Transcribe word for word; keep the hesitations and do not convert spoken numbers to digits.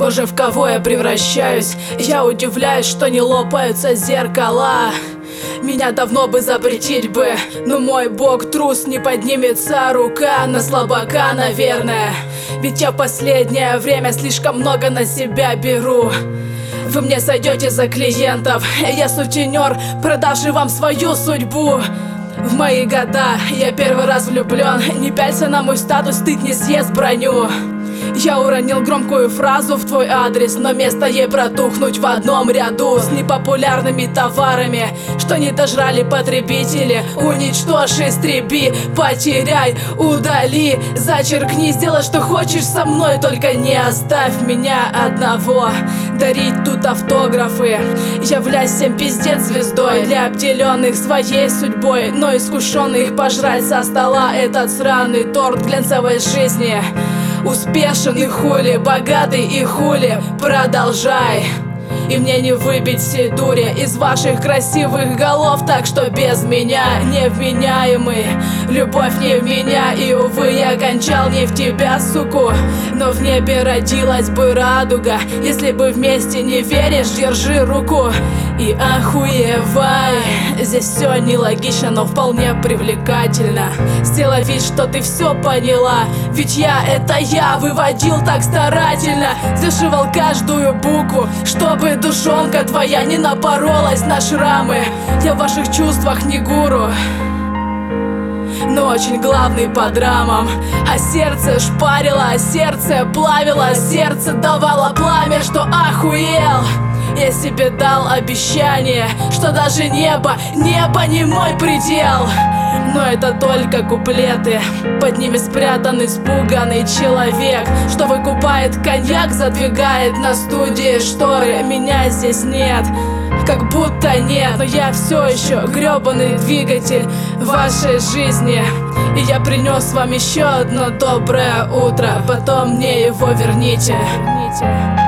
Боже, в кого я превращаюсь? Я удивляюсь, что не лопаются зеркала. Меня давно бы запретить бы, но мой бог трус, не поднимется рука на слабака, наверное. Ведь я в последнее время слишком много на себя беру. Вы мне сойдете за клиентов, я сутенер, продавший вам свою судьбу. В мои года я первый раз влюблен, не пялься на мой статус, стыд не съест броню. Я уронил громкую фразу в твой адрес, но место ей протухнуть в одном ряду с непопулярными товарами, что не дожрали потребители. Уничтожь, истреби, потеряй, удали, зачеркни, сделай, что хочешь со мной, только не оставь меня одного. Дарить тут автографы, являясь всем пиздец звездой для обделенных своей судьбой, но искушенных пожрать со стола этот сраный торт глянцевой жизни. Успешен и хули, богатый и хули, продолжай. И мне не выбить все дури из ваших красивых голов, так что без меня невменяемый. Любовь не в меня, и увы, я кончал не в тебя, суку. Но в небе родилась бы радуга, если бы вместе не веришь, держи руку. И охуевай, здесь все нелогично, но вполне привлекательно. Сделай вид, что ты все поняла, ведь я это я выводил так старательно. Зашивал каждую букву, чтобы душонка твоя не напоролась на шрамы. Я в ваших чувствах не гуру, но очень главный по драмам. А сердце шпарило, а сердце плавило, а сердце давало пламя, что охуел. Я себе дал обещание, что даже небо, небо не мой предел. Но это только куплеты, под ними спрятан испуганный человек, что выкупает коньяк, задвигает на студии шторы. Меня здесь нет, как будто нет, но я все еще гребаный двигатель вашей жизни. И я принес вам еще одно доброе утро, потом мне его верните.